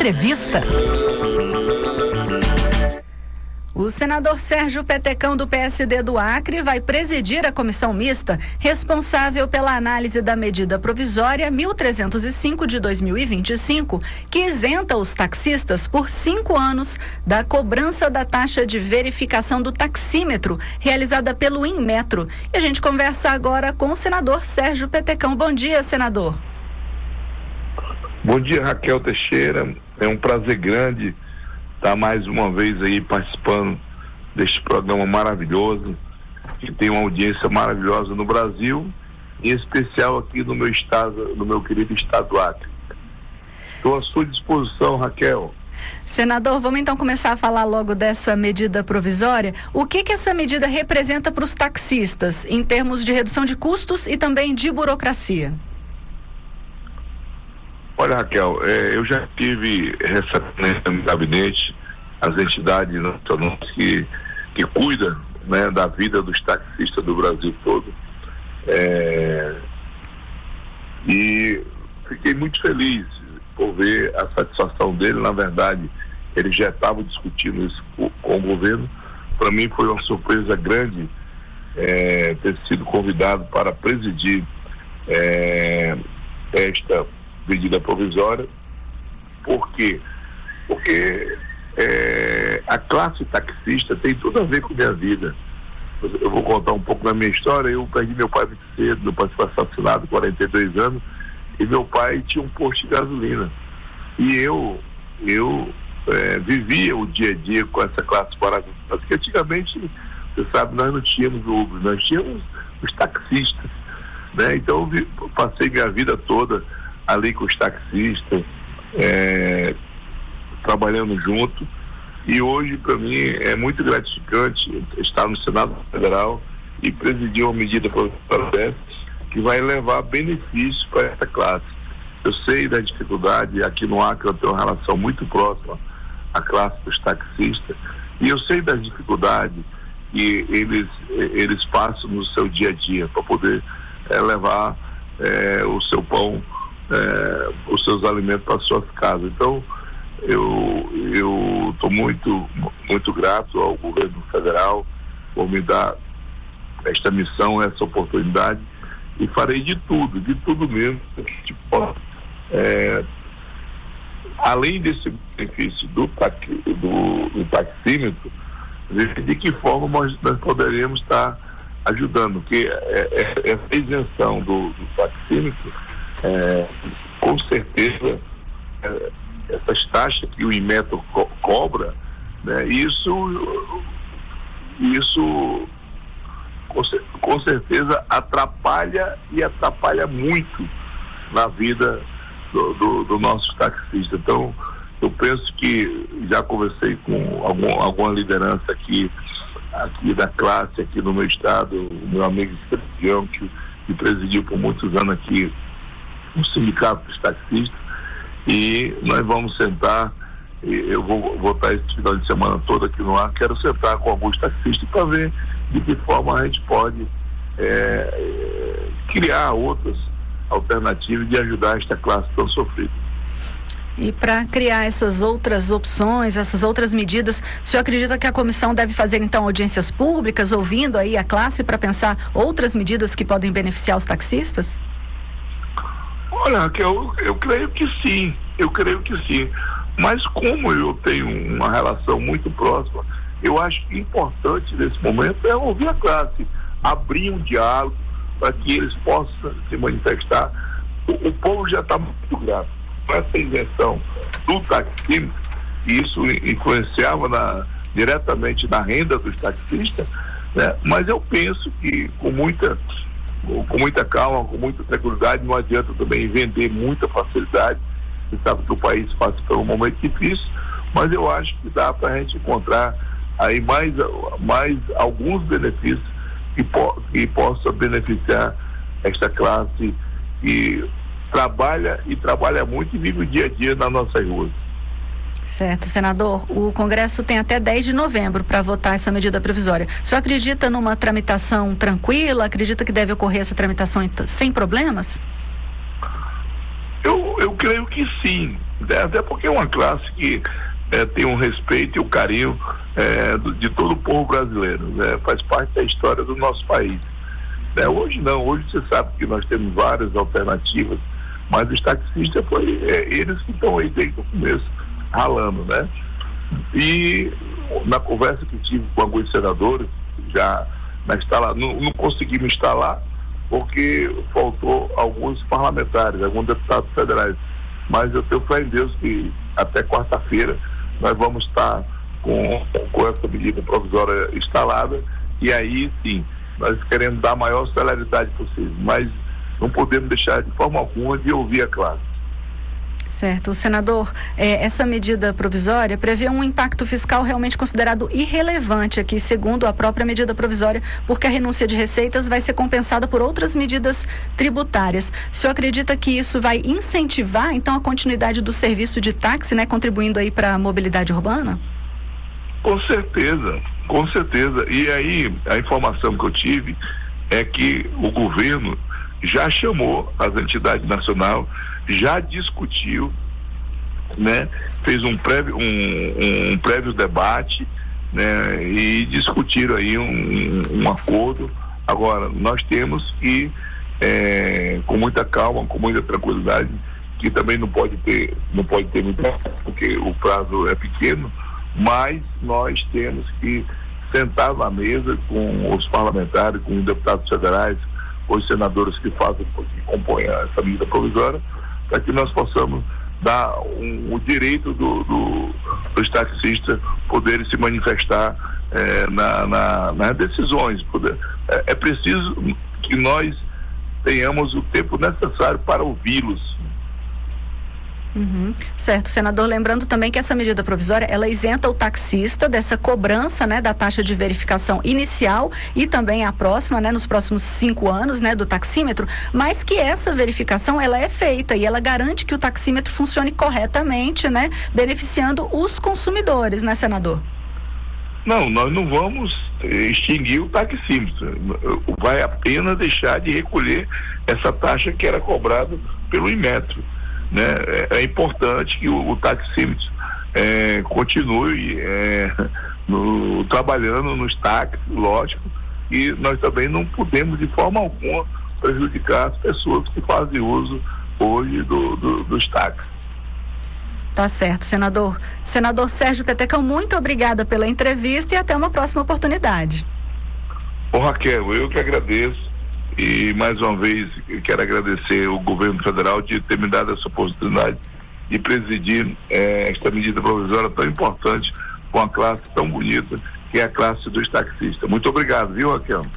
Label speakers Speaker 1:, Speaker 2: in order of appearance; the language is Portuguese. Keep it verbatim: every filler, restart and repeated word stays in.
Speaker 1: Entrevista. O senador Sérgio Petecão, do P S D do Acre, vai presidir a comissão mista responsável pela análise da medida provisória mil trezentos e cinco de dois mil e vinte e cinco, que isenta os taxistas por cinco anos da cobrança da taxa de verificação do taxímetro realizada pelo Inmetro. E a gente conversa agora com o senador Sérgio Petecão. Bom dia, senador.
Speaker 2: Bom dia, Raquel Teixeira. É um prazer grande estar mais uma vez aí participando deste programa maravilhoso, que tem uma audiência maravilhosa no Brasil, em especial aqui no meu estado, no meu querido estado do Acre. Estou à sua disposição, Raquel.
Speaker 1: Senador, vamos então começar a falar logo dessa medida provisória. O que que essa medida representa para os taxistas, em termos de redução de custos e também de burocracia?
Speaker 2: Olha, Raquel, é, eu já tive recentemente no gabinete as entidades nacionais que, que cuidam, né, da vida dos taxistas do Brasil todo. É, e fiquei muito feliz por ver a satisfação dele. Na verdade, ele já estava discutindo isso com, com o governo. Para mim foi uma surpresa grande é, ter sido convidado para presidir é, esta medida provisória. Por quê? Porque é, a classe taxista tem tudo a ver com minha vida. Eu vou contar um pouco da minha história. Eu perdi meu pai muito cedo, meu pai foi assassinado, quarenta e dois anos, e meu pai tinha um posto de gasolina. E eu, eu é, vivia o dia a dia com essa classe maravilhosa, porque antigamente, você sabe, nós não tínhamos Uber, nós tínhamos os taxistas, né? Então eu vi, passei minha vida toda ali com os taxistas, é, trabalhando junto, e hoje para mim é muito gratificante estar no Senado Federal e presidir uma medida provisória que vai levar benefícios para essa classe. Eu sei da dificuldade, aqui no Acre eu tenho uma relação muito próxima à classe dos taxistas, e eu sei das dificuldades que eles, eles passam no seu dia a dia para poder é, levar é, o seu pão, É, os seus alimentos para suas casas. Então eu eu estou muito muito grato ao governo federal por me dar esta missão, essa oportunidade, e farei de tudo, de tudo mesmo que a gente possa, é, além desse benefício do, taxi, do, do taxímetro, de que forma nós, nós poderemos estar ajudando, porque é, é, essa isenção do, do taxímetro, É, com certeza, é, essas taxas que o Inmetro co- cobra, né, isso, isso com, com certeza atrapalha e atrapalha muito na vida do, do, do nosso taxista. Então, eu penso que já conversei com algum, alguma liderança aqui, aqui da classe, aqui no meu estado, o meu amigo Sebastião, que, que presidiu por muitos anos aqui um sindicato dos taxistas, e nós vamos sentar. Eu vou voltar esse final de semana todo aqui no ar. Quero sentar com alguns taxistas para ver de que forma a gente pode é, criar outras alternativas de ajudar esta classe tão sofrida.
Speaker 1: E para criar essas outras opções, essas outras medidas, o senhor acredita que a comissão deve fazer então audiências públicas, ouvindo aí a classe para pensar outras medidas que podem beneficiar os taxistas?
Speaker 2: Olha, Raquel, eu, eu creio que sim, eu creio que sim. Mas como eu tenho uma relação muito próxima, eu acho que importante nesse momento é ouvir a classe, abrir um diálogo para que eles possam se manifestar. O, o povo já está muito grato com essa isenção do taxímetro, e isso influenciava na, diretamente na renda dos taxistas, né? Mas eu penso que com muita com muita calma, com muita tranquilidade, não adianta também vender muita facilidade. Você sabe que o país passa por um momento difícil, mas eu acho que dá para a gente encontrar aí mais, mais alguns benefícios que, po que possam beneficiar esta classe que trabalha e trabalha muito e vive o dia a dia nas nossas ruas.
Speaker 1: Certo, senador. O Congresso tem até dez de novembro para votar essa medida provisória. O senhor acredita numa tramitação tranquila? Acredita que deve ocorrer essa tramitação sem problemas?
Speaker 2: Eu, eu creio que sim, né? Até porque é uma classe que é, tem um respeito e um carinho é, do, de todo o povo brasileiro, né? Faz parte da história do nosso país. Né? Hoje não, hoje você sabe que nós temos várias alternativas, mas os taxistas foi é, eles que estão aí desde o começo ralando, né? E na conversa que tive com alguns senadores, já na instala, não, não consegui me instalar porque faltou alguns parlamentares, alguns deputados federais. Mas eu tenho fé em Deus que até quarta-feira nós vamos estar com, com essa medida provisória instalada, e aí sim, nós queremos dar a maior celeridade possível, mas não podemos deixar de forma alguma de ouvir a classe.
Speaker 1: Certo. Senador, eh, essa medida provisória prevê um impacto fiscal realmente considerado irrelevante aqui, segundo a própria medida provisória, porque a renúncia de receitas vai ser compensada por outras medidas tributárias. O senhor acredita que isso vai incentivar, então, a continuidade do serviço de táxi, né, contribuindo aí para a mobilidade urbana?
Speaker 2: Com certeza, com certeza. E aí, a informação que eu tive é que o governo já chamou as entidades nacionais, já discutiu, né, fez um prévio, um, um prévio debate, né, e discutiram aí um, um acordo. Agora, nós temos que, é, com muita calma, com muita tranquilidade, que também não pode ter, não pode ter muito, porque o prazo é pequeno, mas nós temos que sentar na mesa com os parlamentares, com os deputados federais, os senadores que fazem, que compõem essa medida provisória, para que nós possamos dar um, o direito do, do, dos taxistas poderem se manifestar é, na, na, nas decisões. Poder, é, é preciso que nós tenhamos o tempo necessário para ouvi-los.
Speaker 1: Uhum. Certo, senador, lembrando também que essa medida provisória, ela isenta o taxista dessa cobrança, né, da taxa de verificação inicial e também a próxima, né, nos próximos cinco anos, né, do taxímetro, mas que essa verificação, ela é feita e ela garante que o taxímetro funcione corretamente, né, beneficiando os consumidores, né, senador?
Speaker 2: Não, nós não vamos extinguir o taxímetro, vai apenas deixar de recolher essa taxa que era cobrada pelo Inmetro. Né? É, é importante que o, o taxímetro é, continue é, no, trabalhando nos táxis, lógico, e nós também não podemos de forma alguma prejudicar as pessoas que fazem uso hoje do, do, dos táxis.
Speaker 1: Tá certo, senador. Senador Sérgio Petecão, muito obrigada pela entrevista e até uma próxima oportunidade.
Speaker 2: Ô Raquel, eu que agradeço. E mais uma vez eu quero agradecer o governo federal de ter me dado essa oportunidade de presidir eh, esta medida provisória tão importante com uma classe tão bonita que é a classe dos taxistas. Muito obrigado, viu, Raquel?